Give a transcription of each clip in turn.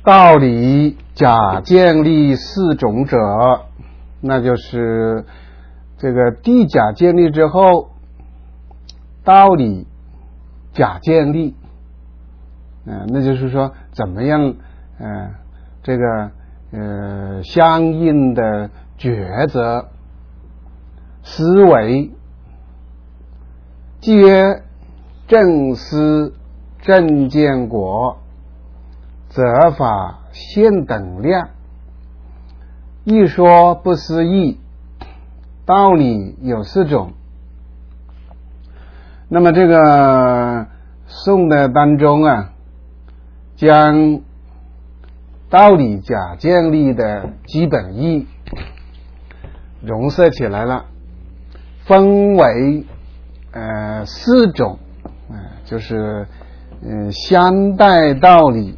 道理假建立四种者，那就是这个地假建立之后，道理假建立，那就是说怎么样这个相应的抉择思维，即曰正思正见果，则法现等量。一说不思议，道理有四种。那么这个宋的当中将道理假建立的基本义融合起来了，分为四种，就是相待道理、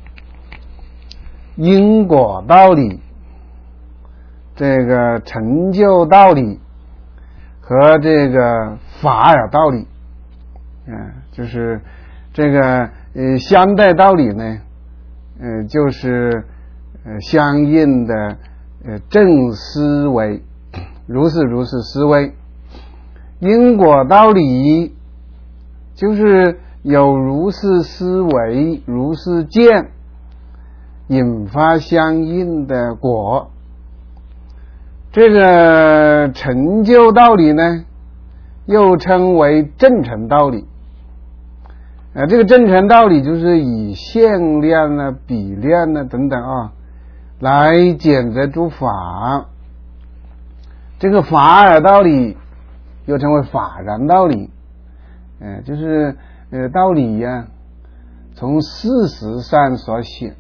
因果道理、这个成就道理和这个法尔道理。就是这个相待道理呢，就是相应的正思维，如是思维。因果道理就是有如是思维、如是见，引发相应的果。这个成就道理呢，又称为正成道理。这个正成道理就是以限量比量等等来检测诸法。这个法尔道理又称为法然道理，就是道理从事实上所显，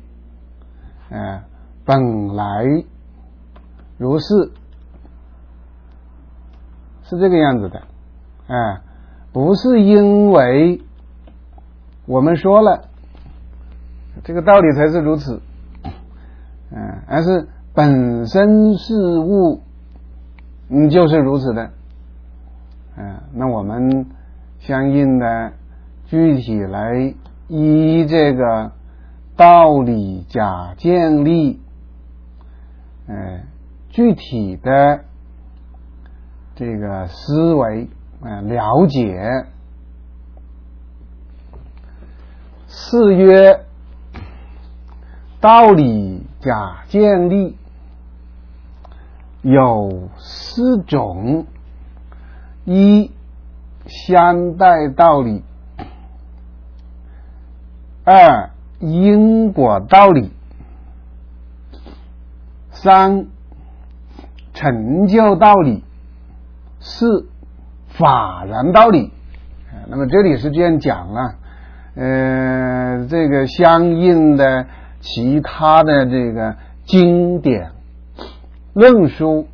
本来如是，是这个样子的，不是因为我们说了这个道理才是如此，而是本身事物就是如此的。那我们相应的具体来依这个道理假建立，具体的这个思维了解。四曰道理假建立有四种：一、相待道理；二、因果道理；三、成就道理；四、法然道理。那么这里是这样讲了，这个相应的其他的这个经典论述，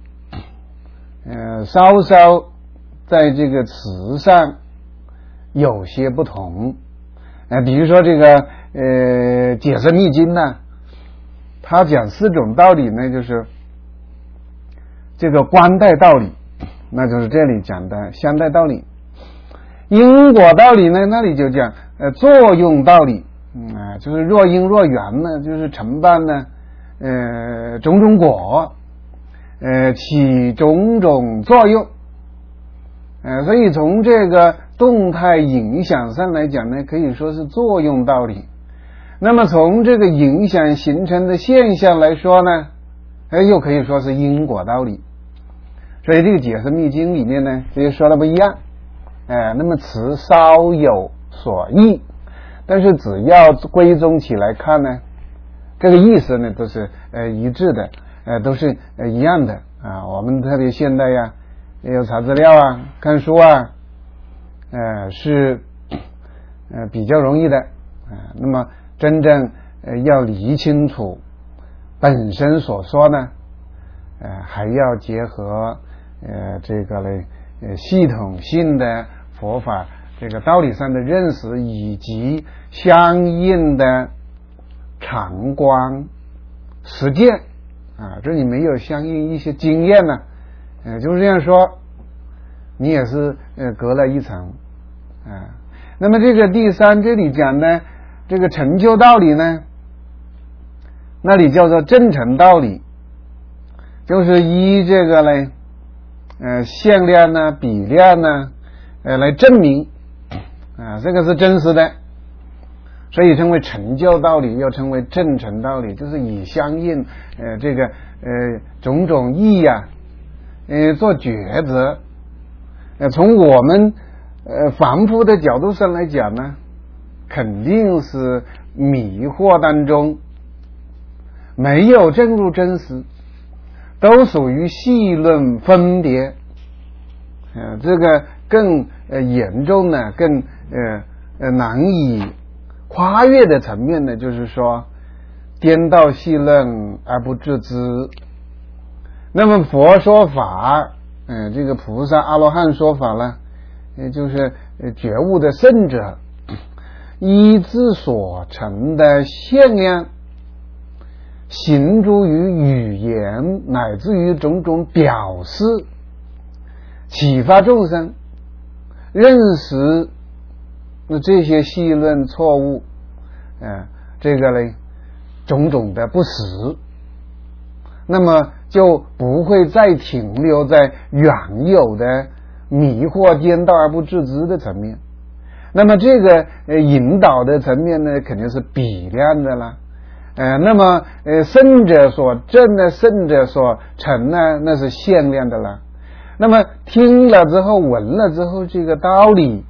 稍稍在这个词上有些不同。比如说这个解释密经呢，他讲四种道理呢，就是这个观待道理，那就是这里讲的相待道理。因果道理呢，那里就讲作用道理，就是若因若缘呢，就是承办呢种种果，起种种作用，所以从这个动态影响上来讲呢，可以说是作用道理。那么从这个影响形成的现象来说呢，又可以说是因果道理。所以这个解释密经里面呢，这些说的不一样，那么词稍有所异，但是只要归宗起来看呢，这个意思呢都是一致的，都是一样的我们特别现代也有查资料看书是比较容易的那么真正要理清楚本身所说呢，还要结合这个系统性的佛法这个道理上的认识，以及相应的常观实践这里没有相应一些经验呢，就是这样说，你也是隔了一层那么这个第三，这里讲的这个成就道理呢， 那里叫做正诚道理，就是依这个呢向量呢比量呢来证明这个是真实的，所以称为成就道理，又称为正诚道理，就是以相应这个种种义做抉择。从我们凡夫的角度上来讲呢，肯定是迷惑当中，没有证入真实，都属于戏论分别。这个更严重呢，更难以跨越的层面呢，就是说颠倒戏论而不自知。那么佛说法，这个菩萨阿罗汉说法呢，就是觉悟的圣者依自所成的现量，行诸于语言乃至于种种表示，启发众生认识这些戏论错误，这个呢种种的不实，那么就不会再停留在原有的迷惑颠倒而不自知的层面。那么这个引导的层面呢，肯定是比量的啦。那么圣者所证的，圣者所成呢，那是限量的啦。那么听了之后，闻了之后，这个道理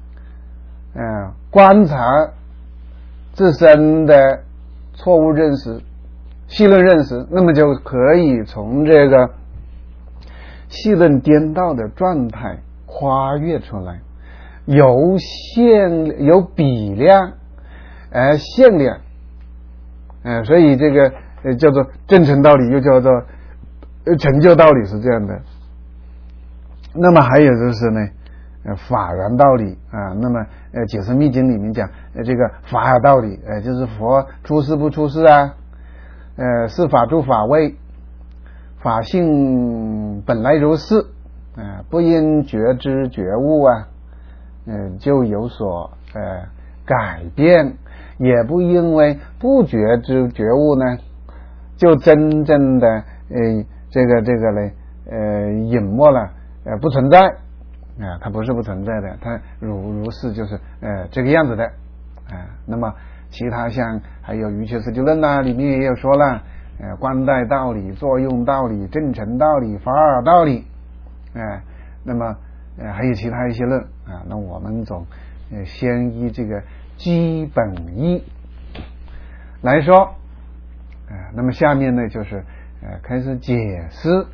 观察自身的错误认识、戏论认识，那么就可以从这个戏论颠倒的状态跨越出来，由比量限量，所以这个叫做正诚道理，又叫做成就道理，是这样的。那么还有就是呢法缘道理那么解释密经里面讲这个法尔道理，就是佛出世不出世是法住法位，法性本来如是不因觉知觉悟就有所改变，也不因为不觉知觉悟呢就真正的这个呢隐没了不存在它不是不存在的，它如是就是这个样子的那么其他像还有瑜伽师地论里面也有说了观待道理、作用道理、正诚道理、法尔道理那么还有其他一些论那我们总先依这个基本义来说那么下面呢就是开始解释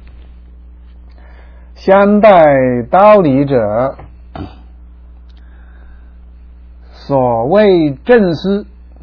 相待道理者，所谓正思，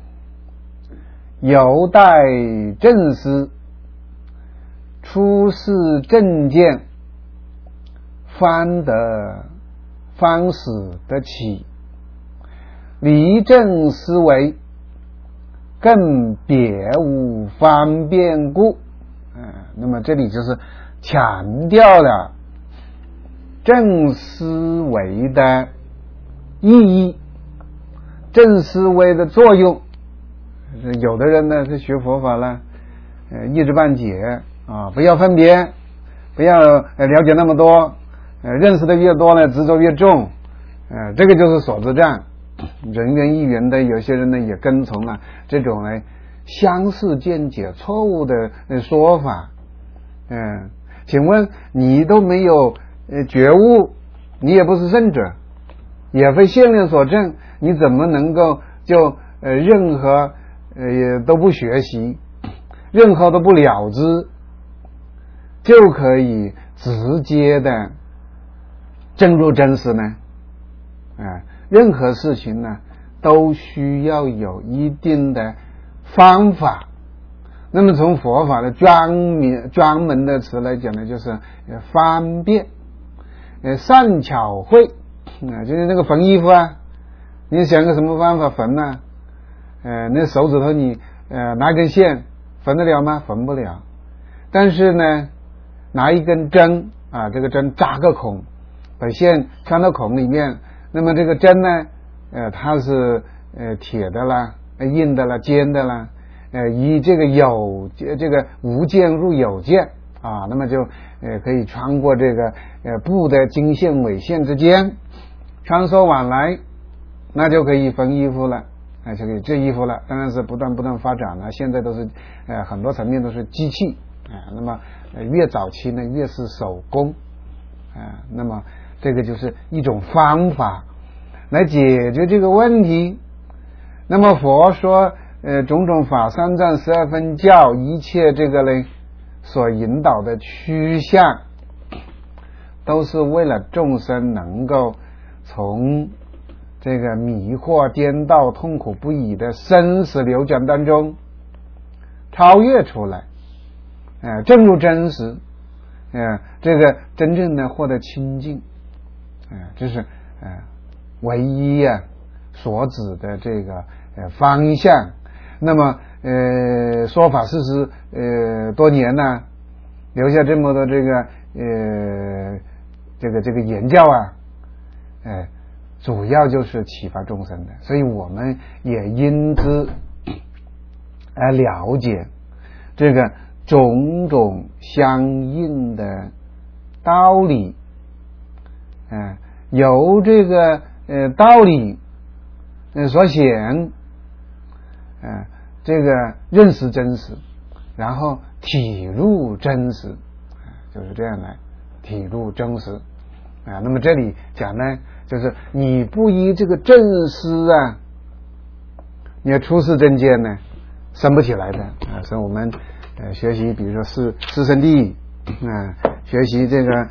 犹待正思，出世正见，方始得起，离正思维，更别无方便故。那么这里就是强调了正思维的意义，正思维的作用。有的人呢是学佛法了一知半解不要分别，不要了解那么多认识的越多呢执着越重这个就是所知障，人云亦云的。有些人呢也跟从了这种呢相似见解错误的说法请问你都没有觉悟，你也不是圣者，也非现量所证，你怎么能够就任何都不学习，任何都不了知，就可以直接的证入真实呢任何事情呢都需要有一定的方法。那么从佛法的专门的词来讲呢，就是方便善巧会就是那个缝衣服你想个什么方法缝那手指头你拿根线缝得了吗？缝不了。但是呢拿一根针这个针扎个孔，把线穿到孔里面，那么这个针呢它是铁的啦、硬的啦、尖的啦以这个无间入有间啊，那么就可以穿过这个布的经线纬线之间穿梭往来，那就可以缝衣服了，就可以织衣服了。当然是不断发展了，现在都是很多层面都是机器那么越早期呢越是手工那么这个就是一种方法来解决这个问题。那么佛说种种法三藏12分教，一切这个呢所引导的趋向都是为了众生能够从这个迷惑颠倒痛苦不已的生死流转当中超越出来证入真实这个真正的获得清净这是唯一所指的这个方向。那么说法40多年呢，留下这么多这个言教主要就是启发众生的，所以我们也因之而了解这个种种相应的道理由这个道理所显这个认识真实，然后体入真实就是这样来体入真实那么这里讲呢，就是你不依这个正思你要出世正见呢生不起来的所以我们学习比如说四圣谛学习这个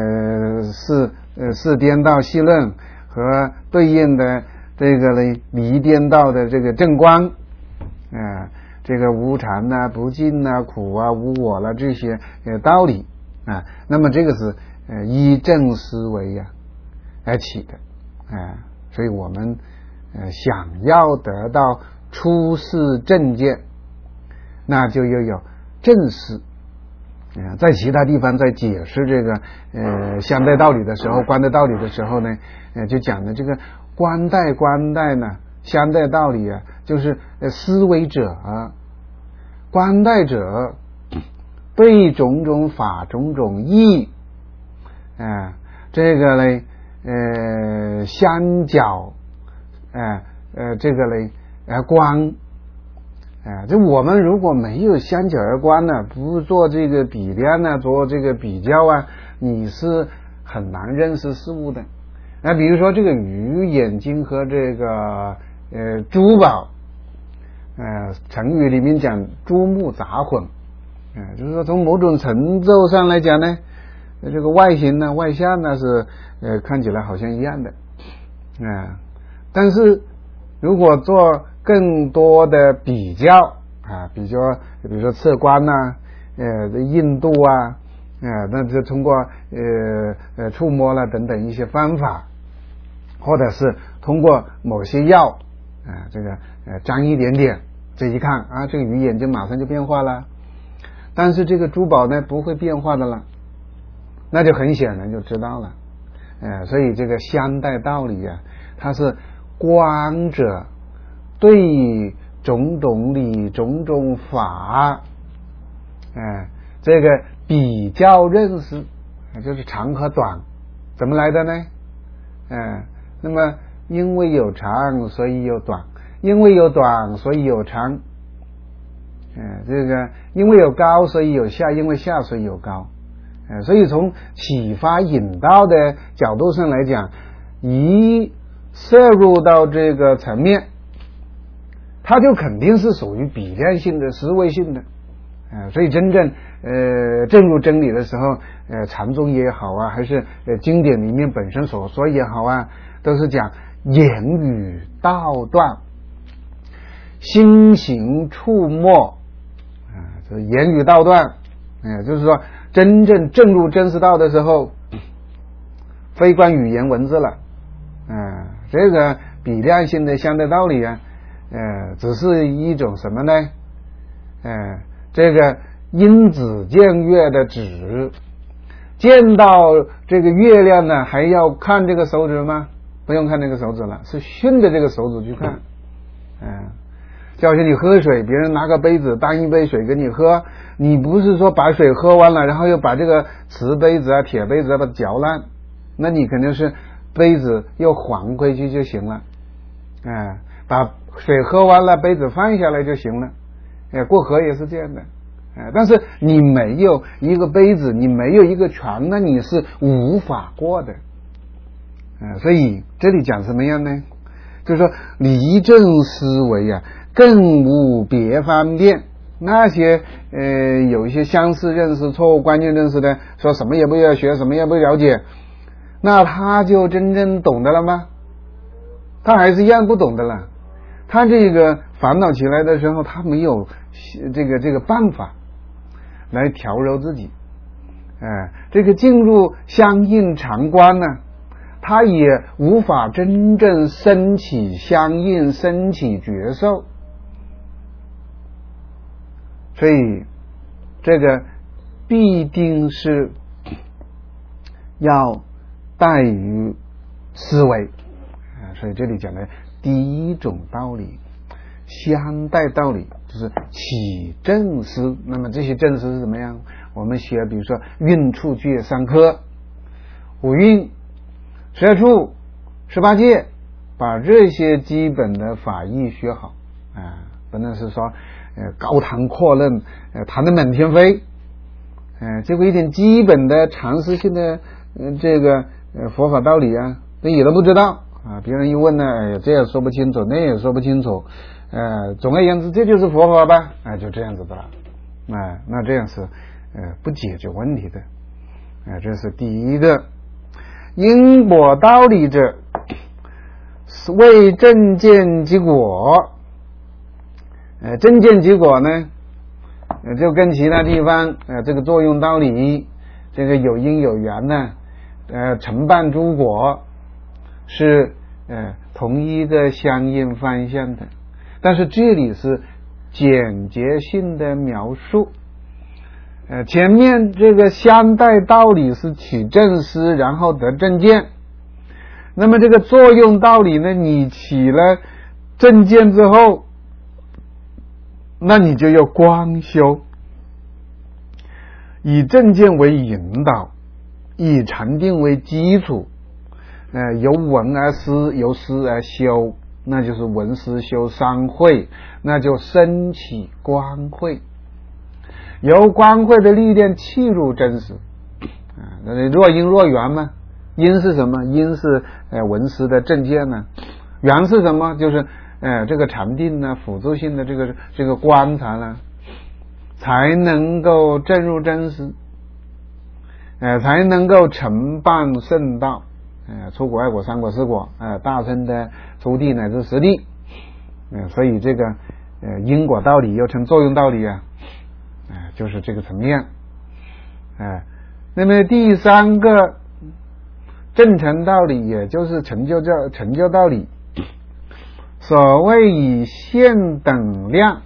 四颠倒系论和对应的这个呢离颠倒的这个正观这个无常不尽苦无我了这些道理那么这个是依正思维而起的所以我们想要得到出世正见，那就要有正思在其他地方在解释这个相对道理的时候，观对道理的时候呢就讲的这个观待呢相对道理就是思维者观待者对种种法种种义这个呢相较这个呢观就我们如果没有相较而观呢，不做这个比量做这个比较你是很难认识事物的比如说这个鱼眼睛和这个珠宝成语里面讲珠目杂混就是说从某种程度上来讲呢这个外形外相是看起来好像一样的但是如果做更多的比较比如说测光硬度那就通过触摸了等等一些方法，或者是通过某些药这个沾一点点，这一看这个鱼眼睛马上就变化了，但是这个珠宝呢不会变化的了，那就很显然就知道了所以这个相待道理它是观者对种种理种种法这个比较认识就是长和短怎么来的呢那么因为有长所以有短，因为有短所以有长这个因为有高所以有下，因为下所以有高所以从启发引导的角度上来讲，一摄入到这个层面，它就肯定是属于比量性的思维性的所以真正证入真理的时候禅宗也好还是经典里面本身所说也好都是讲言语道断心行触摸这言语道断就是说真正证入真实道的时候非关语言文字了这个比量性的相对道理只是一种什么呢这个因子见月的指，见到这个月亮呢还要看这个手指吗？不用看这个手指了，是顺着这个手指去看就好像你喝水，别人拿个杯子当一杯水给你喝，你不是说把水喝完了，然后又把这个瓷杯子啊、铁杯子把它搅烂，那你肯定是杯子又还回去就行了，把水喝完了，杯子放下来就行了，过河也是这样的，但是你没有一个杯子，你没有一个船，那你是无法过的，所以这里讲什么样呢？就是说离正思维啊，更无别方便。那些有一些相似认识、错误观念认识的，说什么也不要学，什么也不了解，那他就真正懂得了吗？他还是一样不懂的了。他这个烦恼起来的时候，他没有这个办法来调柔自己，这个进入相应常观呢，他也无法真正升起相应，升起觉受。所以这个必定是要带于思维，所以这里讲的第一种道理，相待道理，就是起正思。那么这些正思是怎么样？我们学比如说运处具3科，五运、12处、18界，把这些基本的法义学好，不能是说高谈阔论，谈得满天飞，结果一点基本的常识性的这个佛法道理啊，那也都不知道啊。别人一问呢，这也说不清楚，那也说不清楚，总而言之，这就是佛法吧，就这样子的了，那这样是不解决问题的，这是第一个。因果道理者，为正见及果。正见及果呢，就跟其他地方这个作用道理，这个有因有缘呢，承办诸果是同一个相应方向的，但是这里是简洁性的描述。前面这个相待道理是起正思，然后得正见。那么这个作用道理呢，你起了正见之后，那你就要光修，以正见为引导，以禅定为基础，由闻而思，由思而修，那就是闻思修三慧，那就升起光慧，由光慧的力量契入真实，若因若缘嘛。因是什么？因是闻思的正见呢，缘是什么？就是这个禅定呢，辅助性的这个观察呢，才能够证入真实，才能够承办圣道，出果、二果、三果、四果，大乘的初地乃至实地，所以这个因果道理又称作用道理啊，就是这个层面，那么第三个正成道理，也就是成就道理。所谓以现等量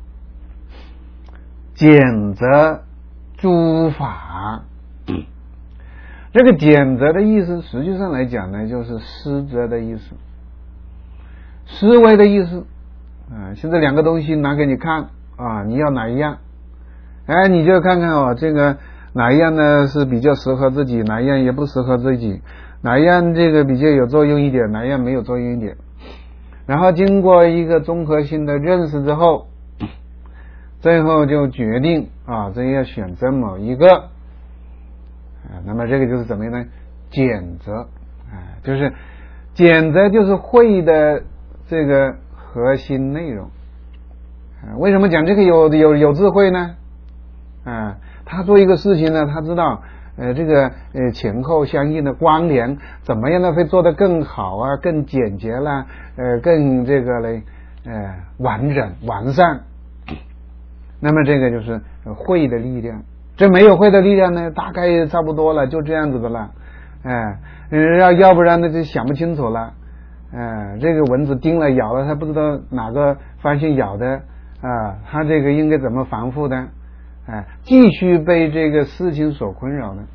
检则诸法，这个检则的意思，实际上来讲呢，就是思则的意思，思维的意思。现在两个东西拿给你看啊，你要哪一样？你就看看这个哪一样呢是比较适合自己，哪一样也不适合自己，哪一样这个比较有作用一点，哪一样没有作用一点。然后经过一个综合性的认识之后，最后就决定这要选择某一个，那么这个就是怎么样呢？检则，就是检则就是慧的这个核心内容。为什么讲这个有智慧呢？他做一个事情呢，他知道这个前后相应的关联，怎么样呢会做得更好啊，更简洁啦，更这个嘞完整完善。那么这个就是慧的力量。这没有慧的力量呢，大概差不多了，就这样子的了。要不然呢就想不清楚了。这个蚊子叮了咬了，他不知道哪个方向咬的他这个应该怎么防护的。继续被这个事情所困扰呢，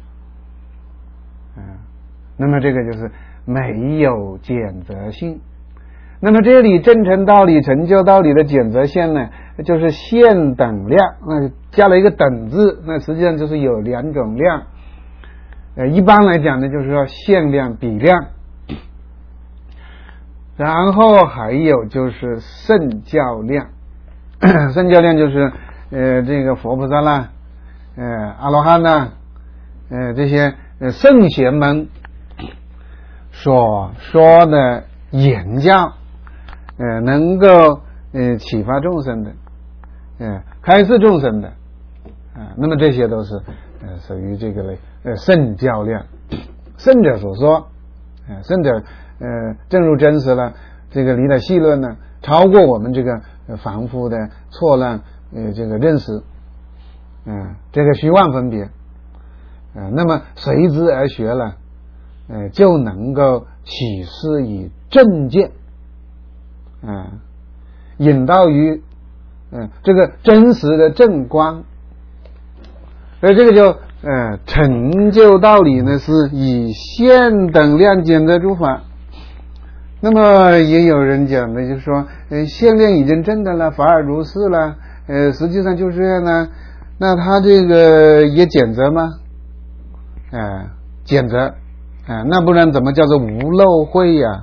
那么这个就是没有检则性。 那么这里正成道理、成就道理的检则线呢，就是限等量，那加了一个等字，那实际上就是有两种量。一般来讲呢，就是说限量、比量。然后还有就是圣教量，圣教量就是这个佛菩萨啦，阿罗汉啦，这些圣贤们所说的言教，能够启发众生的，开示众生的，那么这些都是属于这个类圣教量，圣者所说，圣者正如真实了，这个离了细论呢，超过我们这个凡夫的错乱这个认识，这个虚妄分别，那么随之而学了，就能够启示以正见，引导于这个真实的正光，所以这个就成就道理呢，是以限等量检则诸法。那么也有人讲的就是说，限量已经证得了，法尔如是了，实际上就是这样呢，那他这个也检则吗？检则，那不然怎么叫做无漏慧呀？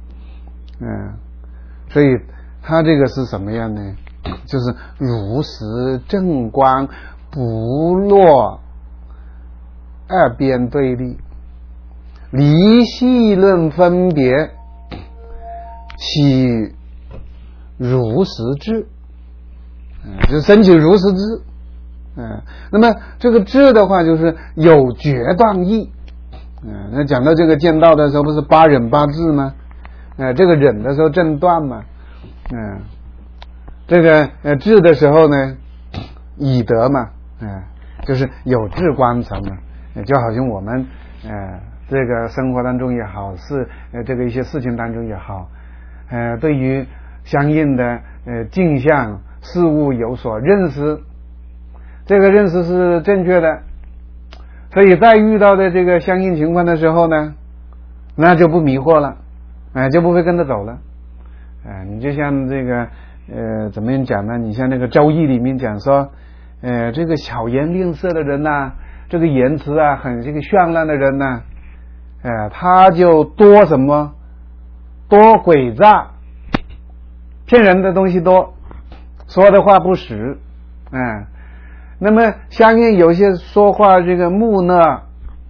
所以他这个是什么样呢？就是如实正光，不落二边对立，离细论分别，起如实智，就升起如实智。那么这个智的话，就是有决断义。那讲到这个见道的时候，不是八忍八智吗？这个忍的时候正断嘛，这个智的时候呢，以德嘛，就是有智观层嘛，就好像我们这个生活当中也好，这个一些事情当中也好，对于相应的镜像事物有所认识，这个认识是正确的，所以在遇到的这个相应情况的时候呢，那就不迷惑了，就不会跟着走了。你就像这个怎么样讲呢？你像那个周易里面讲说，这个巧言令色的人呐，这个言辞啊很这个绚烂的人呐，他就多什么？多诡诈，骗人的东西多，说的话不实，那么相应有些说话这个木讷，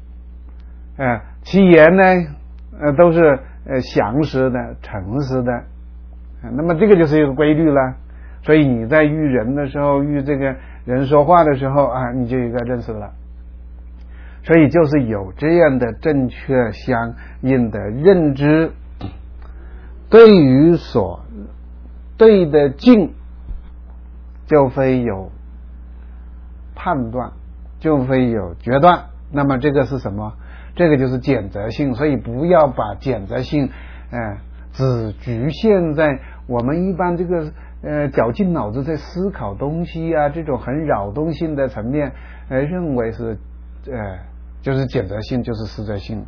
其言呢都是详实的、诚实的，那么这个就是一个规律了。所以你在遇人的时候，遇这个人说话的时候你就有一个认识了。所以就是有这样的正确相应的认知，对于所对的境，就非有判断，就非有决断。那么这个是什么？这个就是检则性。所以不要把检则性只局限在我们一般这个绞尽脑汁在思考东西啊，这种很扰动性的层面认为是就是检则性，就是实则性，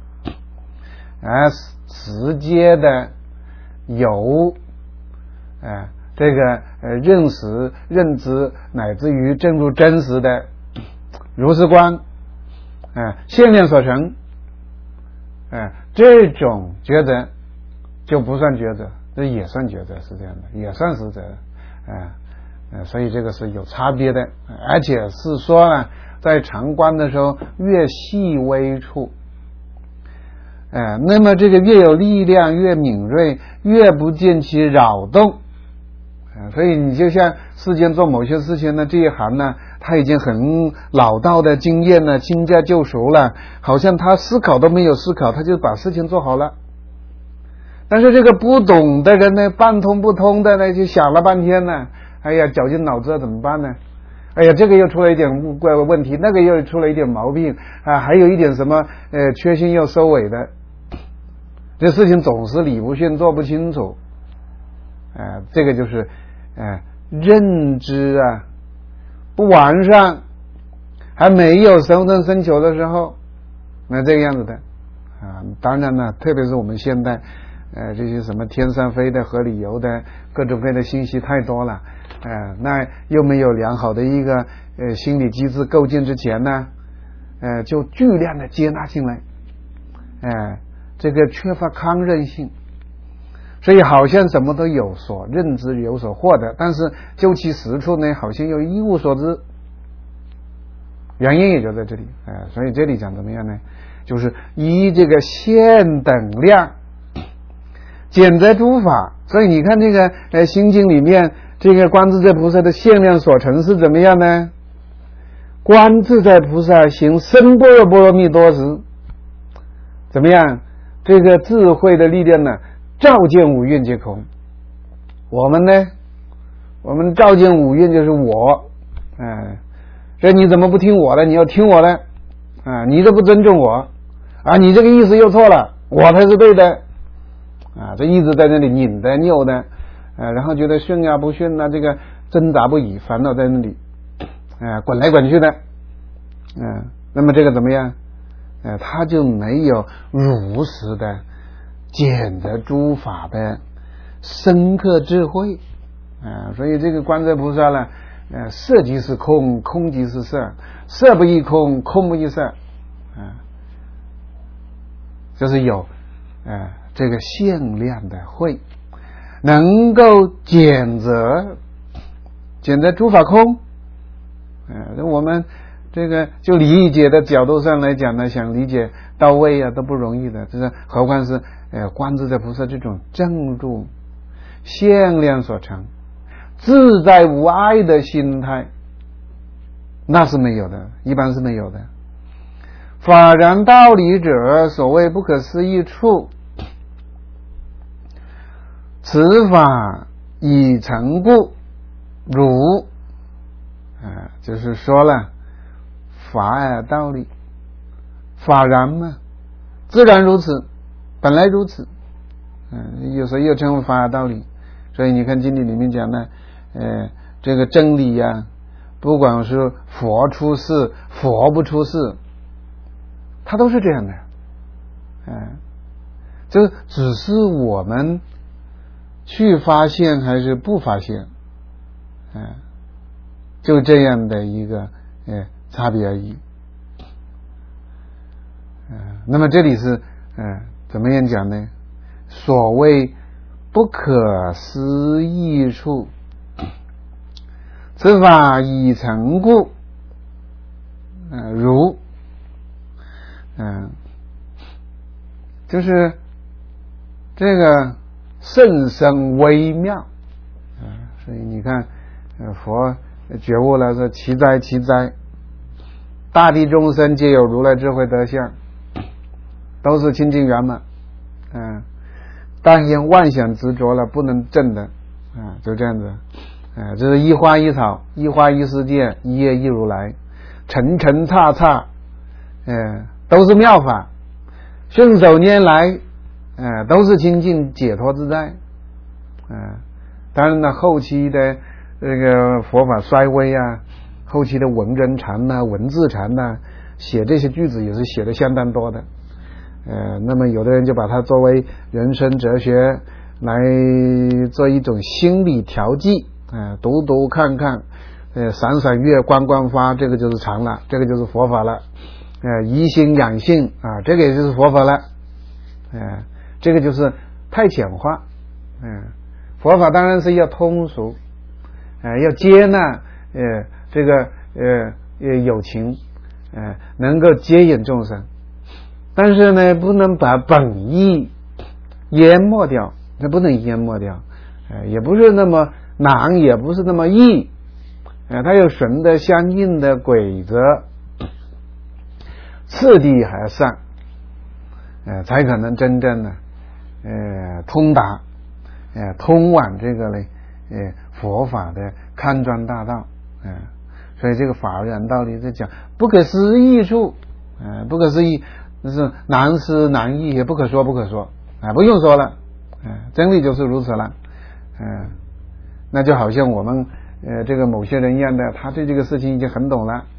直接的有这个认识、认知，乃至于正入真实的如是观，现念所成，这种抉择就不算抉择，这也算抉择，是这样的，也算实则，所以这个是有差别的，而且是说呢，在常观的时候越细微处，那么这个越有力量，越敏锐，越不见其扰动，所以你就像世间做某些事情呢，这一行呢，他已经很老道的经验了，轻驾就熟了，好像他思考都没有思考，他就把事情做好了。但是这个不懂的人呢，半通不通的呢，就想了半天呢，哎呀，绞尽脑汁怎么办呢？哎呀，这个又出了一点问题，那个又出了一点毛病还有一点什么缺陷又收尾的，这事情总是理不顺，做不清楚，这个就是认知不完善，还没有熟能生巧的时候，那这个样子的当然呢，特别是我们现代这些什么天上飞的、河里游的各种各样的信息太多了，那又没有良好的一个心理机制构建之前呢，就巨量的接纳进来，这个缺乏抗韧性，所以好像什么都有所认知、有所获得，但是究其实处呢，好像又一无所知。原因也就在这里，所以这里讲怎么样呢？就是以这个限等量减则诸法。所以你看这个心经里面这个观自在菩萨的限量所成是怎么样呢？观自在菩萨行深般若波罗蜜多时，怎么样？这个智慧的力量呢，照见五蕴皆空。我们呢，我们照见五蕴就是我，所以你怎么不听我的？你要听我的你这不尊重我你这个意思又错了，我才是对的这一直在那里拧的扭的然后觉得顺啊不顺啊，这个挣扎不已，烦恼在那里滚来滚去的那么这个怎么样他就没有如实的检测诸法的深刻智慧所以这个观世菩萨呢色即是空，空即是色，色不异空，空不异色就是有这个限量的慧，能够检测诸法空我们这个就理解的角度上来讲呢，想理解到位都不容易的，就是何况是观自在菩萨这种正入限量所成自在无碍的心态，那是没有的，一般是没有的。法然道理者，所谓不可思议处，此法已成故，如就是说了法道理，法然嘛，自然如此，本来如此有时候又称为法道理。所以你看经典里面讲的这个真理不管是佛出世佛不出世，它都是这样的这只是我们去发现还是不发现就这样的一个差别而已那么这里是怎么样讲呢？所谓不可思议处，此法已成故，如就是这个甚深微妙所以你看佛觉悟了说其哉其哉，大地众生皆有如来智慧德相，都是清净圆满但因妄想执着了不能证的就这样子这是一花一草，一花一世界，一叶一如来，层层刹刹都是妙法，顺手拈来都是清净解脱自在当然呢后期的这个佛法衰微后期的文人禅文字禅写这些句子也是写的相当多的那么有的人就把它作为人生哲学来做一种心理调剂读读看看赏赏月观观花，这个就是禅了，这个就是佛法了怡心养性这个也就是佛法了这个就是太浅化佛法当然是要通俗要接纳这个有情能够接引众生，但是呢不能把本意淹没掉，它不能淹没掉也不是那么难，也不是那么易它有顺的相应的规则次第还上才可能真正的通达通往这个佛法的康庄大道所以这个法然道理在讲不可思议处不可思议就是难思难议，也不可说不可说不用说了真理就是如此了那就好像我们这个某些人一样的，他对这个事情已经很懂了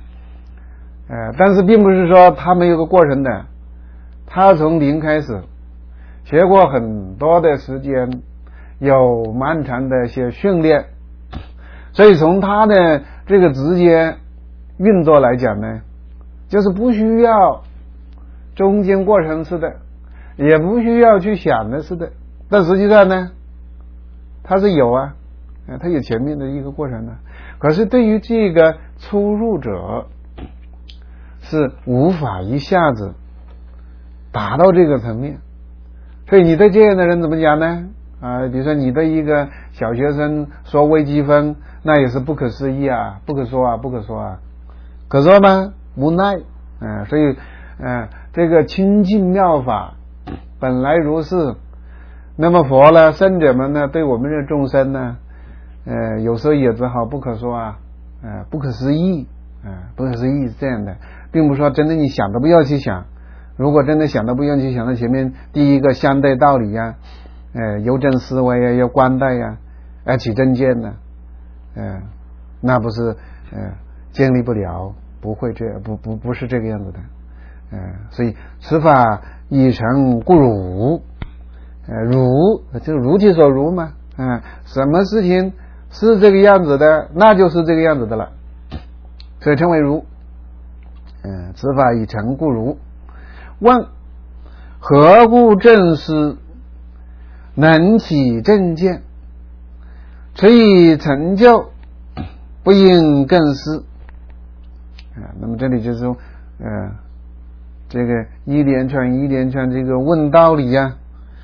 但是并不是说他没有个过程的，他从零开始学过很多的时间，有漫长的一些训练，所以从他的这个直接运作来讲呢，就是不需要中间过程式的，也不需要去想的似的，但实际上呢，它是有啊，它有前面的一个过程的。可是对于这个初入者，是无法一下子达到这个层面。所以你对这样的人怎么讲呢？比如说你对一个小学生说微积分，那也是不可思议啊，不可说啊，不可说啊，可说吗？无奈。所以这个清净妙法本来如是。那么佛呢，圣者们呢，对我们的众生呢，有时候也只好不可说啊，不可思议，不可思议是这样的，并不是说真的你想都不要去想。如果真的想都不用去想，那前面第一个相对道理呀，邮政思维啊，要观待呀，起正见呢，那不是建立不了，不会这不是这个样子的，所以此法已成故汝，汝就是如其所如嘛，什么事情是这个样子的，那就是这个样子的了，所以称为如。此法已成故汝。问何故正思能起正见，此以成就，不应更思。那么这里就是说这个一连串这个问道理呀，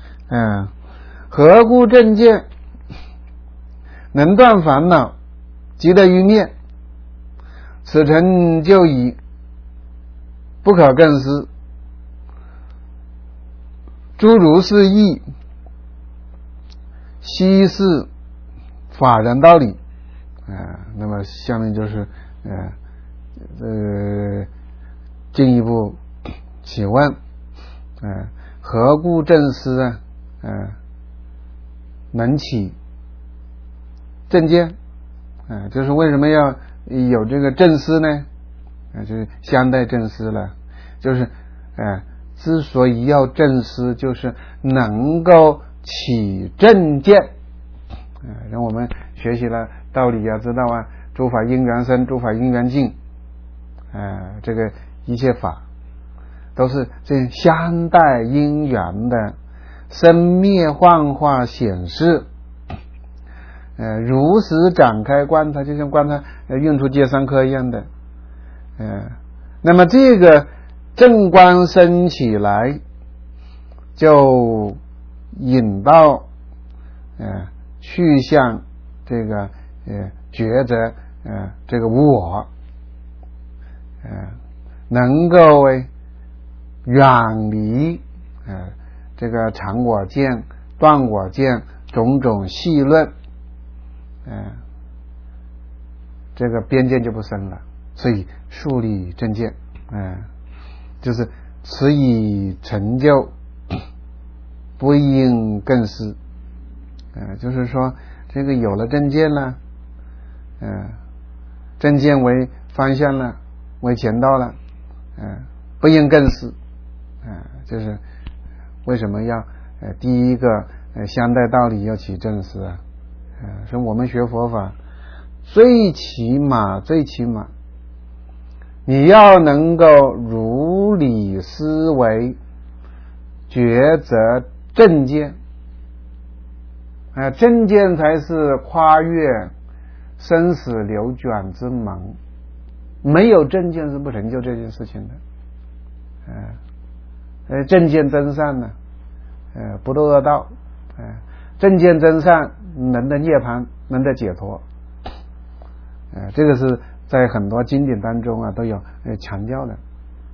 何故正见能断烦恼，即得于灭，此成就已，不可更思。诸如是义，悉是法然道理。那么下面就是进一步请问，何故正思能起正见？就是为什么要有这个正思呢？就是相待正思了，就是之所以要正思，就是能够起正见。让我们学习了道理要知道啊，诸法因缘生，诸法因缘尽，这个一切法都是这相待因缘的生灭幻化显示，如实展开观察，就像观察运出界三科一样的。那么这个正观升起来，就引到去向这个觉着这个无我，能够远离这个常我见、断我见种种细论，这个边界就不生了，所以树立正见，就是此以成就，不应更思。就是说这个有了正见了，正见为方向了，为前道了，不应更思。就是为什么要第一个相待道理要起正思啊？所以我们学佛法最起码你要能够如理思维，抉择正见，正见才是跨越生死流转之门，没有正见是不成就这件事情的。正见真善呢，不堕恶道，正见真善能得涅槃，能得解脱，这个是在很多经典当中都有强调的。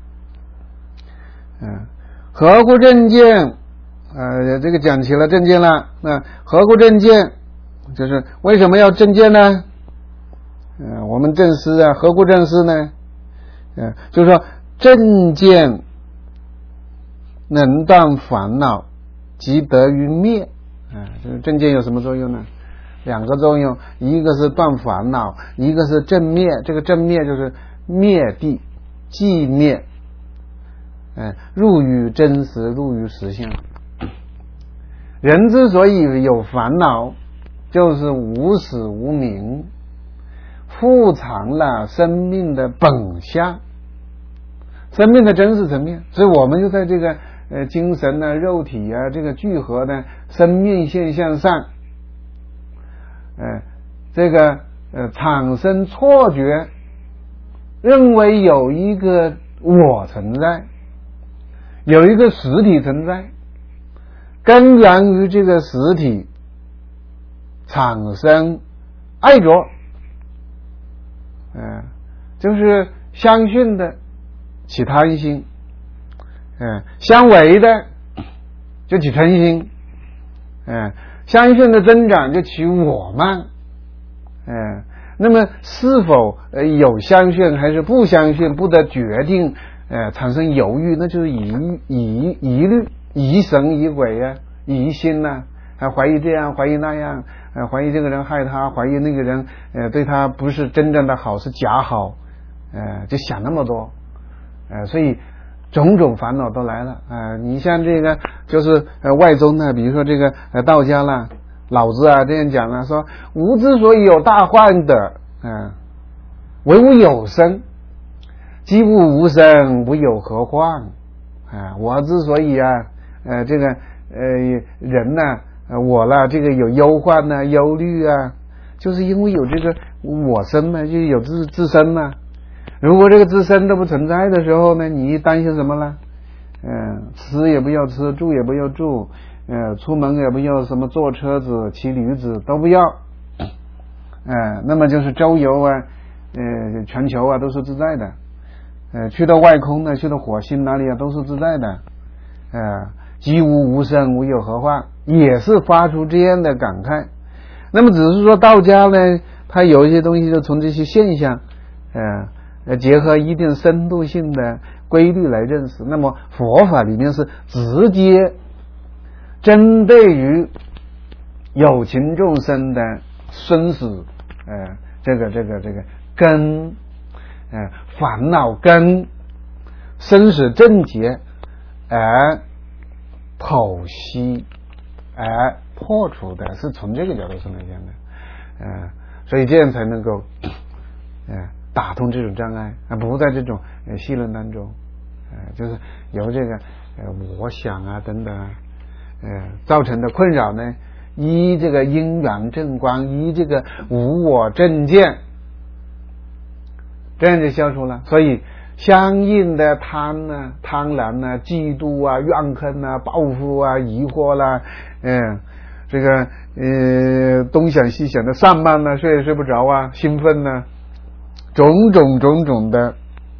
何故正见？这个讲起了正见了。那何故正见？就是为什么要正见呢？我们正思何故正思呢？就是说正见能断烦恼，即得于灭。这个正见有什么作用呢？两个作用，一个是断烦恼，一个是正灭。这个正灭就是灭地寂灭，入于真实，入于实相。 人之所以有烦恼，就是无始无明，复藏了生命的本相，生命的真实层面。所以我们就在这个精神啊、肉体啊这个聚合的生命现象上，这个产生错觉，认为有一个我存在，有一个实体存在，根源于这个实体产生爱着，就是相续的起贪心，相违的就起嗔心，相续的增长就起我慢，那么是否有相续还是不相续不得决定，产生犹豫，那就是疑虑、疑神疑鬼啊，疑心呐，还怀疑这样怀疑那样，怀疑这个人害他，怀疑那个人对他不是真正的好，是假好，就想那么多，所以种种烦恼都来了。你像这个就是外宗呢，比如说这个道家啦，老子啊这样讲了，说吾之所以有大患的，唯吾有生，既不无生，吾有何患？我之所以这个人呢，我啦这个有忧患呢、忧虑啊，就是因为有这个我身呢，就有自身呢。如果这个自身都不存在的时候呢，你担心什么了？吃也不要吃，住也不要住，出门也不要什么坐车子、骑驴子都不要，那么就是周游啊，全球啊都是自在的，去到外空呢，去到火星哪里啊都是自在的，即无生，吾有何患？也是发出这样的感慨。那么只是说道家呢，它有一些东西就从这些现象，结合一定深度性的规律来认识。那么佛法里面是直接针对于有情众生的生死，这个根，烦恼根，生死症结而剖析而破除的，是从这个角度上来讲的，所以这样才能够打通这种障碍，不在这种戏论当中，就是由这个我想啊等等造成的困扰呢，依这个因缘正观，依这个无我正见，这样就消除了。所以相应的贪婪啊、嫉妒啊、怨恨啊、报复啊、疑惑啦，这个东想西想的散漫啊，睡也睡不着啊，兴奋啊，种种的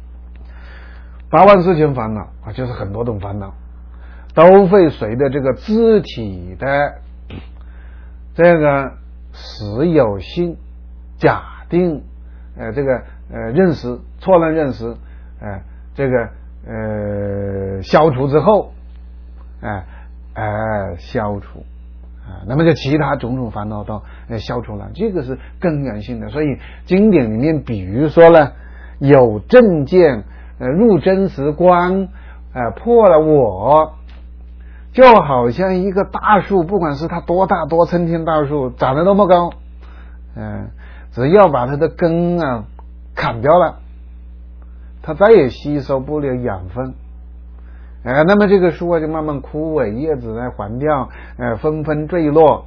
8万4千烦恼啊，就是很多种烦恼，都会随着这个自体的这个实有性假定，这个认识错乱认识，这个消除之后，消除，那么就其他种种烦恼都消除了，这个是根源性的。所以经典里面比喻说了，有正见入真实观，破了我，就好像一个大树，不管是它多大多参天大树，长得多么高，只要把它的根砍掉了，它再也吸收不了养分，那么这个树就慢慢枯萎，叶子黄掉，纷纷坠落，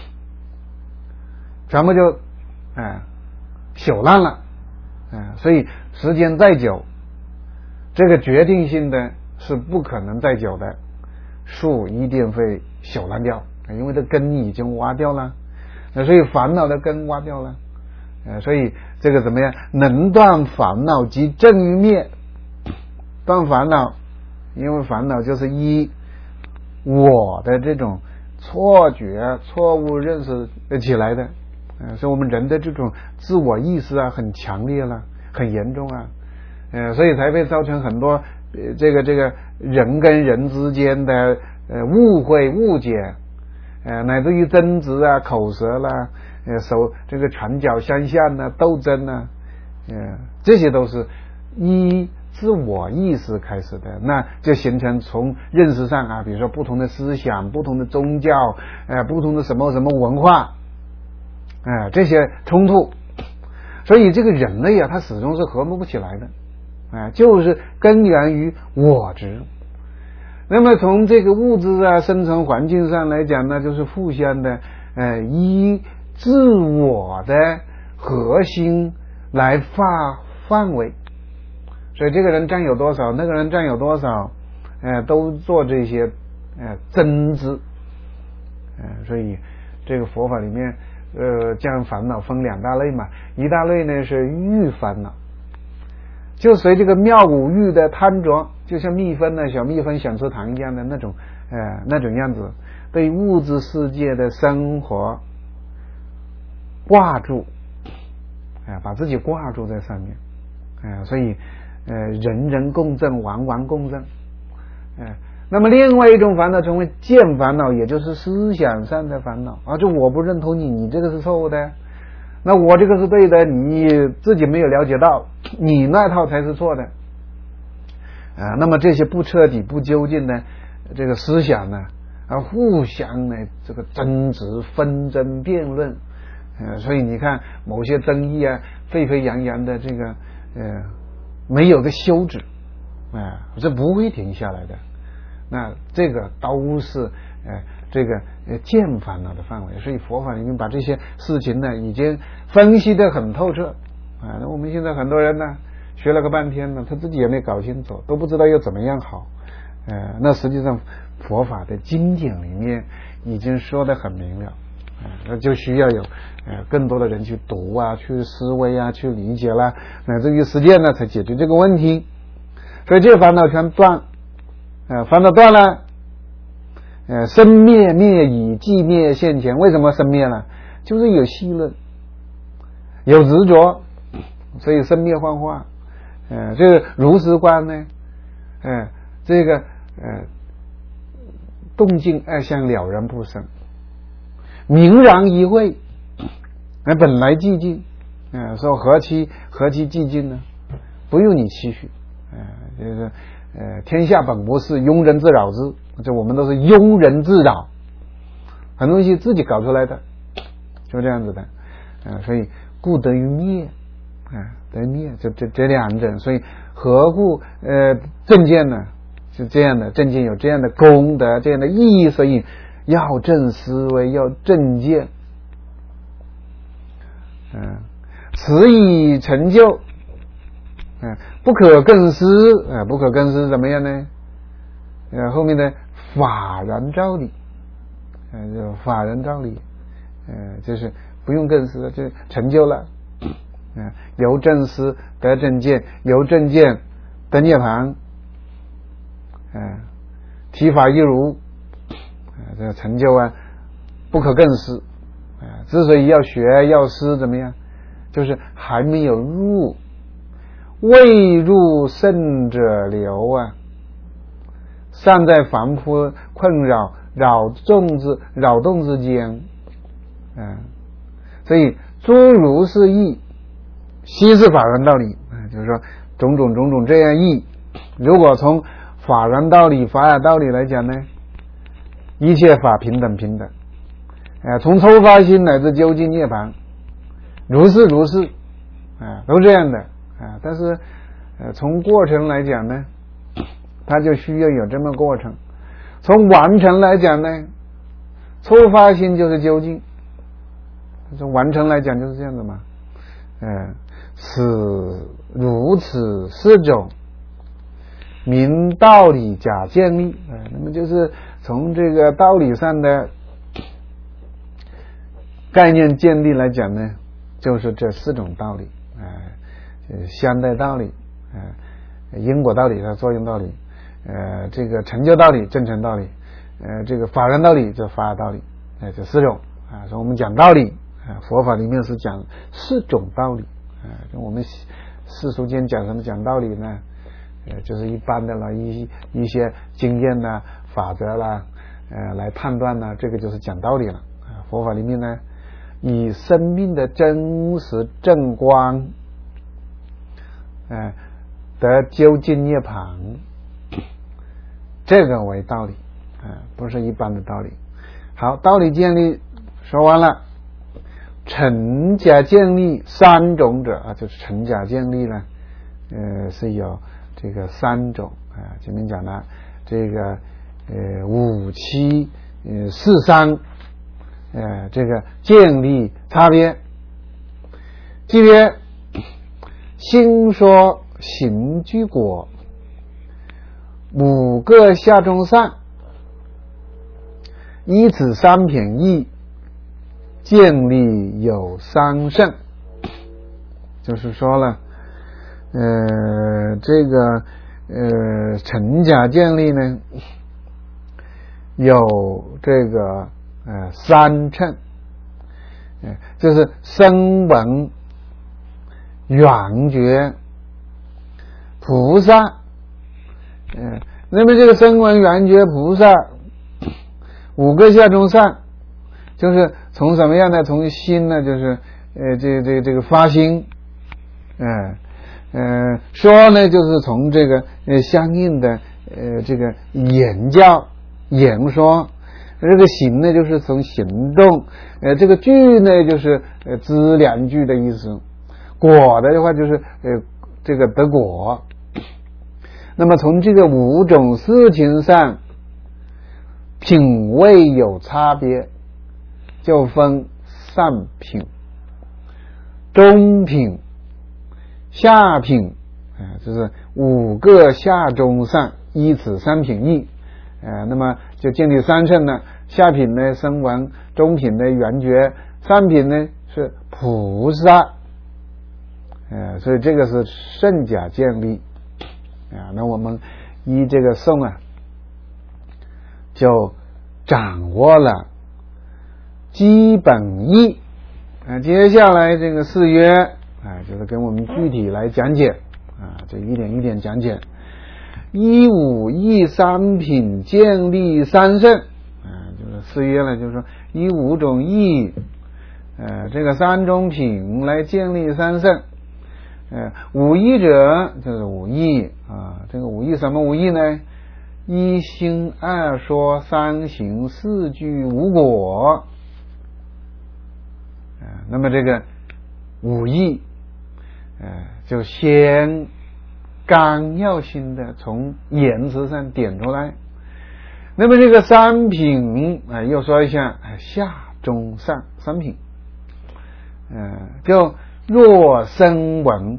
全部就朽烂了，所以时间再久，这个决定性的是不可能再久的，树一定会朽烂掉，因为这根已经挖掉了，所以烦恼的根挖掉了，所以这个怎么样？能断烦恼即正于灭。断烦恼，因为烦恼就是依我的这种错觉、错误认识起来的，所以我们人的这种自我意识很强烈了，很严重所以才会造成很多这个人跟人之间的误会、误解，乃至于争执口舌啦，这个拳脚相向斗争这些都是依自我意识开始的，那就形成从认识上啊，比如说不同的思想、不同的宗教、不同的什么什么文化，这些冲突，所以这个人类啊，他始终是和睦不起来的，就是根源于我执。那么从这个物质啊、生存环境上来讲呢，就是互相的依自我的核心来划范围。所以这个人占有多少，那个人占有多少，都做这些争执，所以这个佛法里面将烦恼分两大类嘛，一大类呢是欲烦恼，就随这个妙五欲的贪着，就像蜜蜂呢，小蜜蜂想吃糖一样的那种样子，对物质世界的生活挂住，把自己挂住在上面，所以人人共振，王王共振。那么另外一种烦恼称为见烦恼，也就是思想上的烦恼啊，就我不认同你，你这个是错误的，那我这个是对的，你自己没有了解到，你那套才是错的那么这些不彻底、不究竟的这个思想呢，互相呢这个争执、纷争、辩论，所以你看某些争议啊，沸沸扬扬的这个没有个休止，这不会停下来的。那这个都是这个见烦恼的范围，所以佛法里面把这些事情呢已经分析得很透彻那我们现在很多人呢学了个半天呢，他自己也没搞清楚，都不知道要怎么样好那实际上佛法的经典里面已经说得很明了那就需要有更多的人去读啊，去思维啊，去理解啦，乃至于实践呢，才解决这个问题。所以这个烦恼全断烦恼断了生灭灭已，寂灭现前。为什么生灭了？就是有戏论，有执着，所以生灭幻化这个如实观呢这个动静爱相了然不生，明然一会本来寂静说何其寂静呢？不用你期许就是天下本无事，庸人自扰之。这我们都是庸人自扰，很多东西自己搞出来的，就这样子的所以故得于灭得灭，就这两者。所以何故正见呢是这样的，正见有这样的功德，这样的意义，所以要正思维，要正见此以成就不可更思不可更思怎么样呢后面的法然照理法然照理就是不用更思，就成就了由正思得正见，由正见得涅槃体法一如这个成就不可更思之所以要学要思怎么样，就是还没有入，未入圣者流尚在凡夫困扰扰动之间所以诸如是义，悉是法然道理就是说种种这样义，如果从法然道理、法雅道理来讲呢，一切法平等从抽发心乃至究竟涅槃，如是都这样的但是从过程来讲呢，它就需要有这么过程。从完成来讲呢，抽发心就是究竟，从完成来讲就是这样子嘛如此四种明道理假建立那么就是从这个道理上的概念建立来讲呢，就是这四种道理相待道理因果道理和作用道理这个成就道理、正成道理这个法然道理、这法雅道理这四种所以我们讲道理佛法里面是讲四种道理我们世俗间讲什么讲道理呢就是一般的了一些经验啦、法则啦来判断呢，这个就是讲道理了佛法里面呢，以生命的真实正光得究竟涅槃，这个为道理不是一般的道理。好，道理建立说完了。成假建立三种者就是成假建立呢是有这个三种前面讲了这个五七四三这个建立差别。即曰心说行居果，五个下中上，依此三品义，建立有三圣。就是说了这个成假建立呢有这个三乘，就是声闻缘觉菩萨那么这个声闻缘觉菩萨五个下中上，就是从什么样呢？从心呢，就是这个发心说呢就是从这个相应的这个言教言说，这个行呢就是从行动这个句呢就是资粮句的意思，果的话就是这个得果。那么从这个五种事情上品位有差别，就分上品中品下品就是五个下中上，依此三品义那么就建立三乘呢。下品呢声闻，中品呢缘觉，上品呢是菩萨所以这个是圣假建立那我们依这个颂就掌握了基本义接下来这个四约就是跟我们具体来讲解这一点一点讲解。一五一三品建立三圣就是四约呢，就是说以五种义这个三种品来建立三圣。五义者就是五义这个五义什么五义呢？一心二说三行四句五果那么这个五义就先纲要性的从言辞上点出来。那么这个三品又说一下下中上三品就若声闻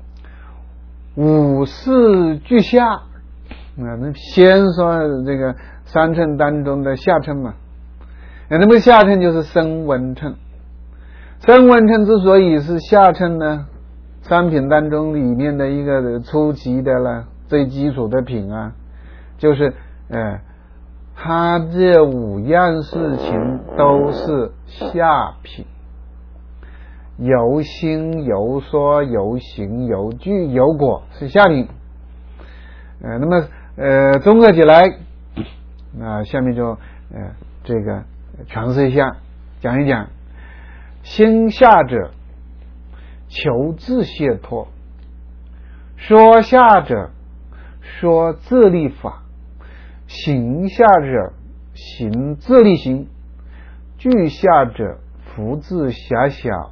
五事俱下那先说这个三乘当中的下乘嘛那么下乘就是声闻乘。声闻乘之所以是下乘呢，三品当中里面的一个初级的了，最基础的品就是它这五样事情都是下品，有心有说有行有句有果是下品那么综合起来下面就这个诠释一下讲一讲。心下者求自解脱，说下者说自立法，行下者行自立行，句下者福自狭小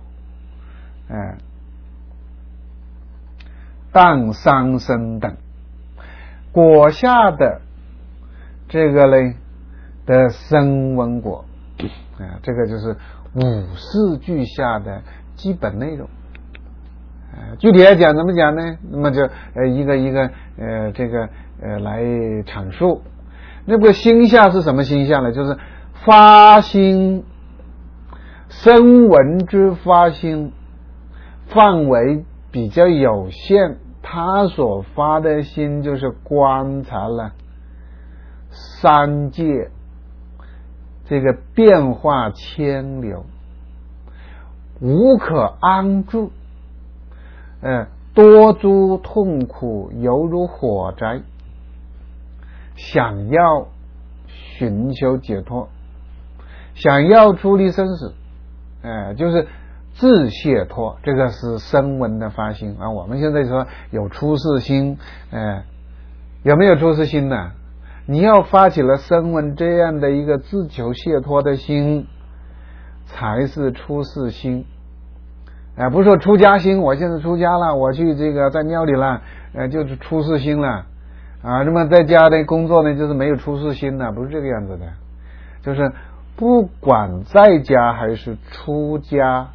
当三生等。果下的这个呢的声闻果这个就是五事俱下的基本内容具体来讲怎么讲呢？那么就一个一个这个来阐述。那个心下是什么心下呢？就是发心声闻之发心范围比较有限，他所发的心就是观察了三界这个变化千流，无可安住多诸痛苦犹如火灾，想要寻求解脱，想要出离生死就是自解脱，这个是声闻的发心啊。我们现在说有出世心，有没有出世心呢？你要发起了声闻这样的一个自求解脱的心，才是出世心。不是说出家心，我现在出家了，我去这个在庙里了，就是出世心了啊。那么在家的工作呢，就是没有出世心了，不是这个样子的。就是不管在家还是出家，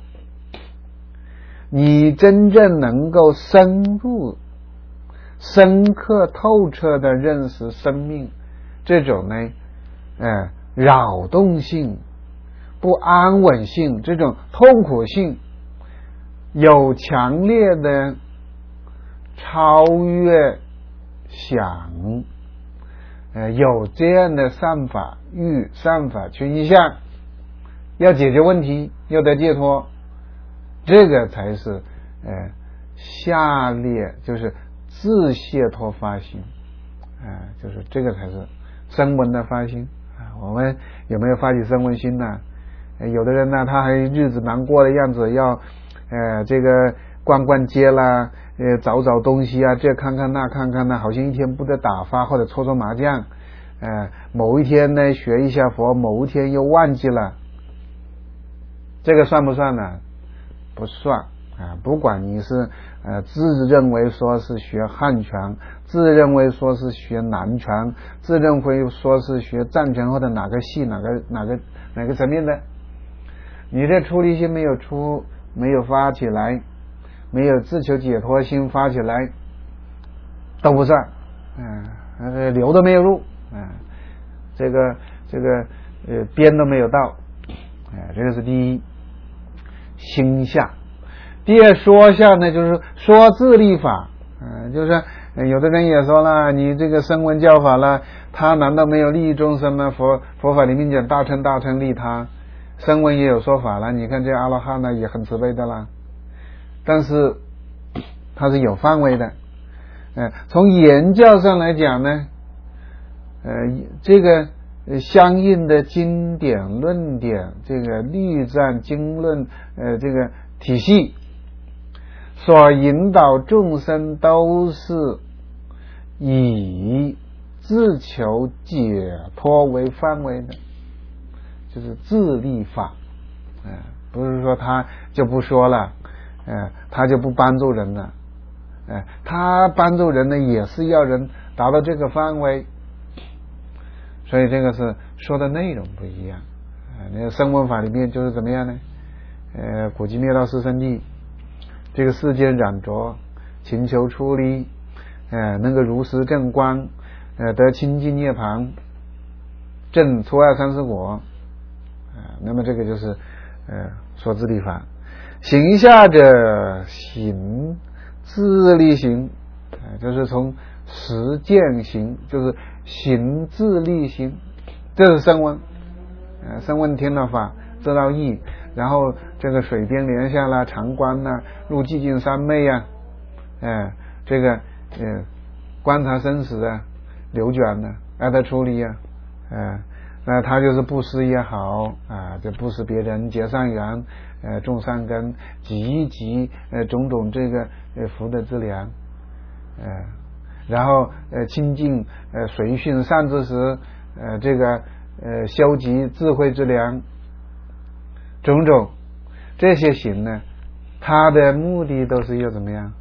你真正能够深入、深刻、透彻的认识生命这种呢，扰动性、不安稳性、这种痛苦性，有强烈的超越想，有这样的善法欲、善法倾向，要解决问题，要得解脱，这个才是下列就是自解脱发心，就是这个才是声闻的发心啊。我们有没有发起声闻心呢？有的人呢，他还日子难过的样子，要这个逛逛街啦，找找东西啊，这看看那看看那，好像一天不得打发或者搓搓麻将，某一天呢学一下佛，某一天又忘记了，这个算不算呢？不算啊。不管你是自认为说是学汉拳，自认为说是学南拳，自认为说是学藏拳或者哪个系哪个层面的，你的出离心没有发起来，没有自求解脱心发起来，都不算，流都没有入，这个边都没有到，这个是第一。心下。第二说下呢，就是说自利法，就是有的人也说了，你这个声闻教法了，他难道没有利益众生吗？佛法里面讲大乘利他，声闻也有说法了，你看这阿罗汉呢也很慈悲的啦，但是它是有范围的。从言教上来讲呢，这个相应的经典论点，这个律赞经论这个体系所引导众生都是以自求解脱为范围的，就是自利法，不是说他就不说了，他就不帮助人了，他帮助人呢也是要人达到这个范围，所以这个是说的内容不一样。那个声闻法里面就是怎么样呢？苦集灭道四圣谛，这个世间染着，勤求出离，能够如实正观，得清净涅槃，证初二三世果，那么这个就是说自利法。行下者行自利行，就是从实践行，就是行自利行，这是声闻。声闻听了法，知道义，然后这个水边莲下啦、长观啦、入寂静三昧啊，这个观察生死啊、流转啊，爱得出离啊，那他就是布施也好啊，就布施别人，结善缘，种善根，积种种这个福德之粮，然后亲近随训善知识，这个修集智慧之粮，种种这些行呢，它的目的都是要怎么样？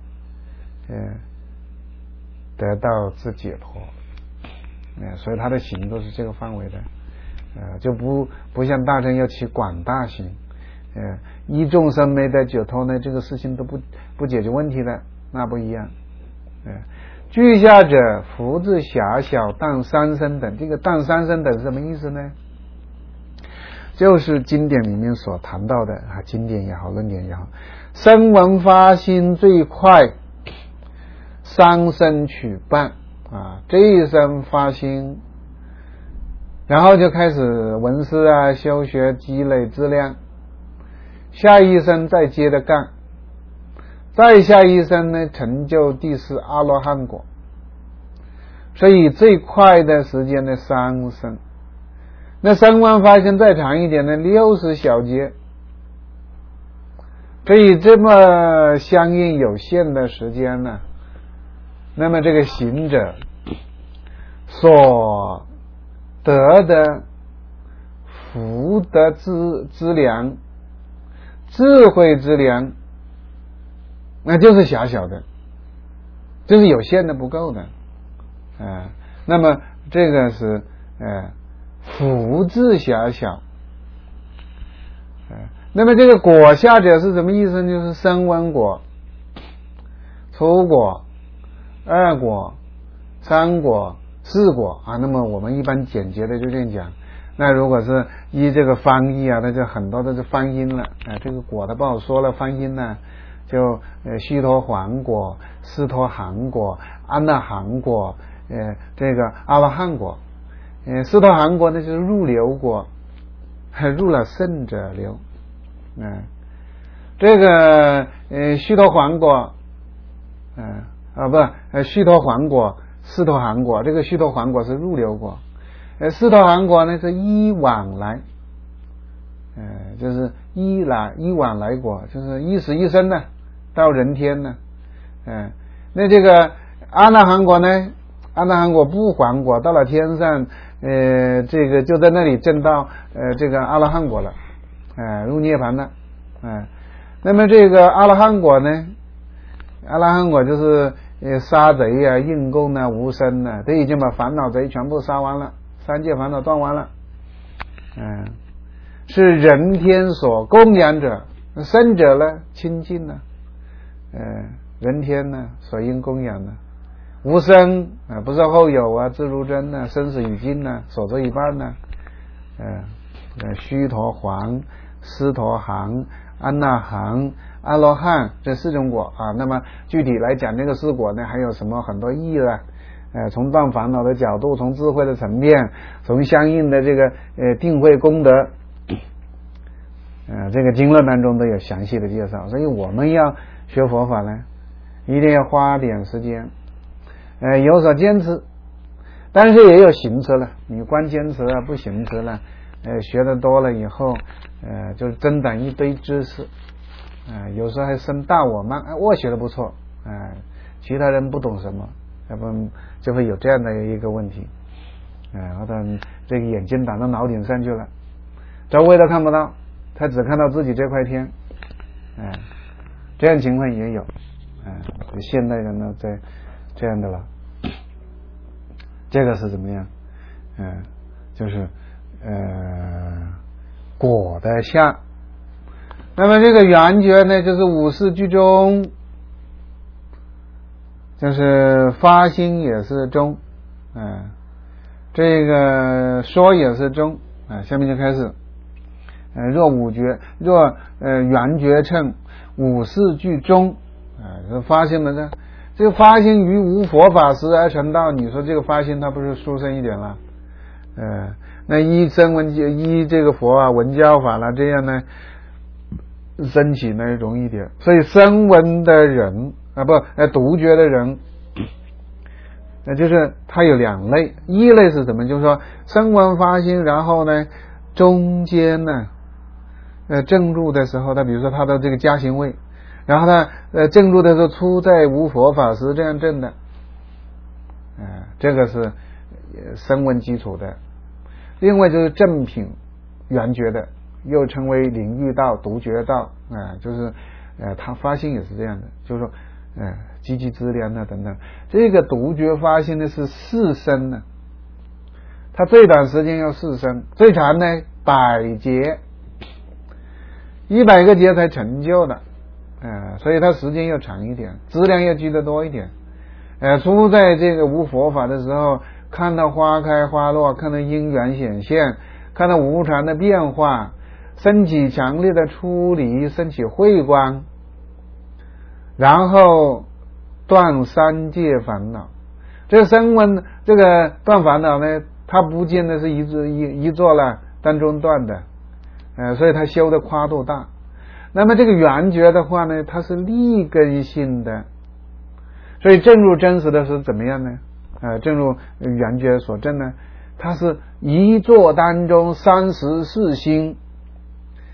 得到自解脱，所以他的行都是这个范围的，就不像大乘要起广大行，一众生没得解脱呢，这个事情都不解决问题的，那不一样。具下者福至狭小，当三生等，这个当三生等是什么意思呢？就是经典里面所谈到的经典也好，论点也好，声闻发心最快，三生取伴这一生发心，然后就开始闻思啊，修学积累资粮，下一生再接着干，再下一生呢成就第四阿罗汉果，所以最快的时间呢3生。那声闻发心再长一点呢，60小劫， 所以这么相应有限的时间呢，那么这个行者所得的福德之粮、智慧之粮，那就是狭小的，就是有限的，不够的那么这个是福智狭小那么这个果下者是什么意思呢？就是声闻果、初果、二果、三果、四果那么我们一般简洁的就这样讲。那如果是依这个翻译那就很多都是翻音了这个果的不好说了，翻音呢就须陀洹果、斯陀含果、阿那含果这个阿罗汉果斯陀含果那就是入流果，入了圣者流这个须陀洹果须陀洹果、斯陀含果，这个须陀洹果是入流果斯陀含果呢是依往来就是依往来果，就是一死一生呢到人天呢那这个阿那含果呢，阿那含果不还果，到了天上这个就在那里证到这个阿罗汉果了入涅槃了那么这个阿罗汉果呢，阿罗汉果就是杀贼应供无生都已经把烦恼贼全部杀完了，三界烦恼断完了是人天所供养者，生者呢清净人天呢所应供养的无生不是后有自如真生死已尽所得一半须陀洹、斯陀含、阿那含、阿罗汉这四种果那么具体来讲这个四果呢还有什么很多意义呢从断烦恼的角度，从智慧的层面，从相应的这个定慧功德这个经论当中都有详细的介绍。所以我们要学佛法呢一定要花点时间有所坚持，但是也有行持了，你光坚持不行持了学的多了以后就增长一堆知识有时候还生大我慢我学的不错其他人不懂什么，要不就会有这样的一个问题或者这个眼睛挡到脑顶上去了，周围都看不到，他只看到自己这块天这样情况也有现代人呢在这样的了这个是怎么样就是果的相。那么这个圆觉呢就是五事具中，就是发心也是中这个说也是中下面就开始若圆觉乘五事具中发心的呢，这个发心于无佛法时而成道，你说这个发心它不是殊胜一点了那依声闻依这个佛闻教法了，这样呢升起呢容易点。所以声闻的人独觉的人那就是他有两类，一类是什么，就是说声闻发心，然后呢中间呢证入的时候，他比如说他的这个加行位，然后他证入的时候出在无佛法时这样证的这个是声闻基础的。另外就是正品圆觉的，又称为领域道、独觉道就是他发心也是这样的，就是说积极资粮等等。这个独觉发心的是4生呢，他最短时间要4生，最长呢100劫，100个劫才成就的所以他时间要长一点，资粮要积得多一点出在这个无佛法的时候，看到花开花落，看到因缘显现，看到无常的变化，升起强烈的出离，升起慧光，然后断三界烦恼。这个声闻这个断烦恼呢，它不见得是一座了当中断的所以它修的跨度大。那么这个圆觉的话呢，它是立根性的，所以证入真实的是怎么样呢证入圆觉所证呢，它是一座当中34心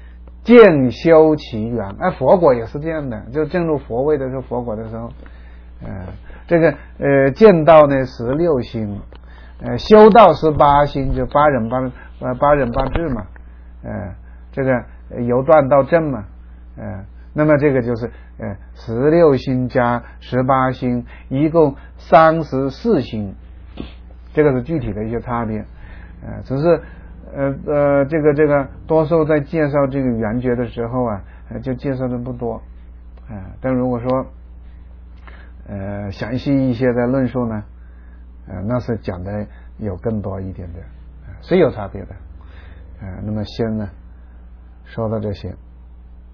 渐修其缘。佛果也是这样的，就进入佛位的时候，佛果的时候，这个见道呢16心，修道18心，就八忍八智嘛，这个由断到正嘛，那么这个就是16心加18心，一共34心，这个是具体的一些差别，只是这个多数在介绍这个圆觉的时候啊，就介绍的不多，但如果说详细一些的论述呢，那是讲的有更多一点的，是有差别的，那么先呢说到这些。